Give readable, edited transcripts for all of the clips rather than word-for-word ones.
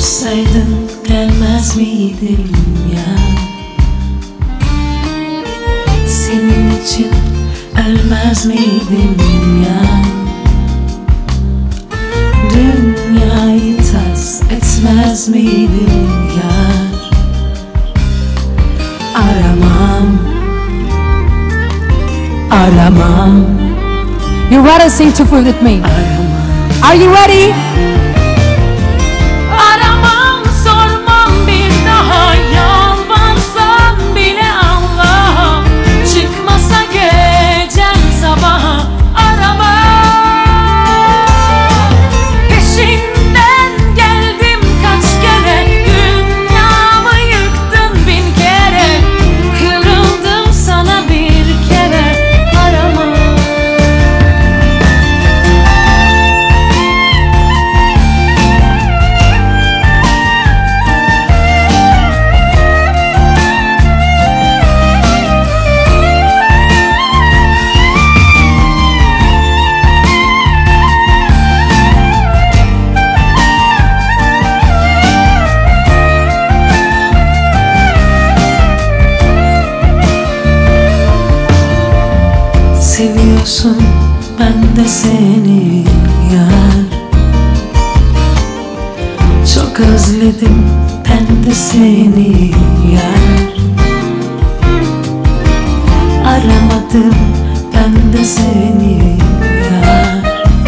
Yalvarsaydın gelmez miydim ya? Senin için ölmez miydim ya? Dünyayı tas etmez miydim yar? Aramam. You ready to sing to food with me? Aramam. Are you ready? Aramam, sormam bir daha, yalvarsam bile Allah'a, çıkmasa gecem sabaha. Aramam. Peşinden geldim kaç kere, dünyamı yıktın bin kere, kırıldım sana bir kere. Aramam. Seviyorsun, ben de seni yar. Çok özledim, ben de seni yar. Aramadım, ben de seni yar.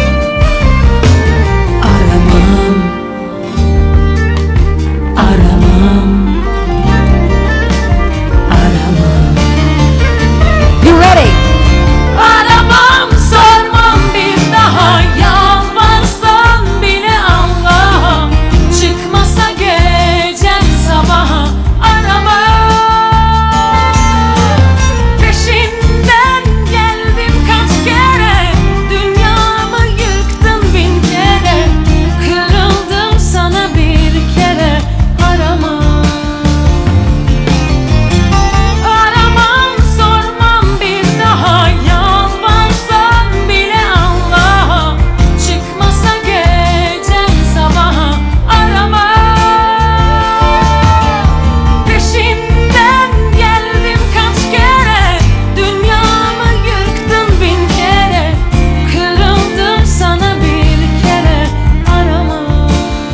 Aramam. Aramam. Aramam. You ready? Aramam, sormam bir daha, yalvarsam bile Allah'a, çıkmasa gecem sabaha. Aramam. Peşinden geldim kaç kere, dünyamı yıktın bin kere, kırıldım sana bir kere. Aramam. Aramam, sormam bir daha, yalvarsam bile Allah'a, çıkmasa gecem sabaha. Aramam. Peşinden geldim kaç kere, dünyamı yıktın bin kere, kırıldım sana bir kere. Aramam.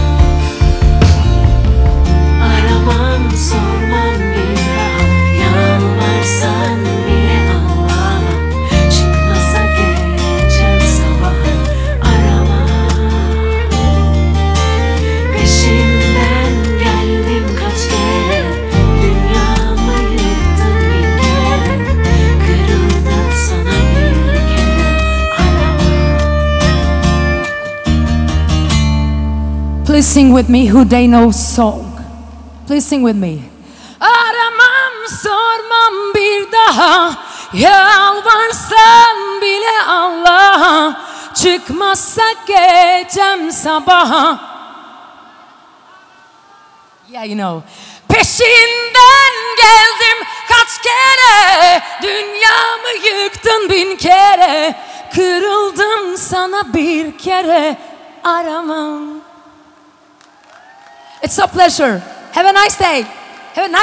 Aramam, sormam bir daha, yalvarsan bile Allah'a, çıkmasa gecem sabaha. Aramam. Peşinden geldim kaç kere, dünyamı yıktın bin kere, kırıldım sana bir kere. Aramam. Please sing with me Who They Know song. Please sing with me. Aramam, sormam bir daha, yalvarsam bile Allah'a, çıkmazsa gecem sabaha. Yeah, you know. Peşinden geldim kaç kere, dünyamı yıktın bin kere, kırıldım sana bir kere. Aramam. It's a pleasure. Have a nice day. Have a nice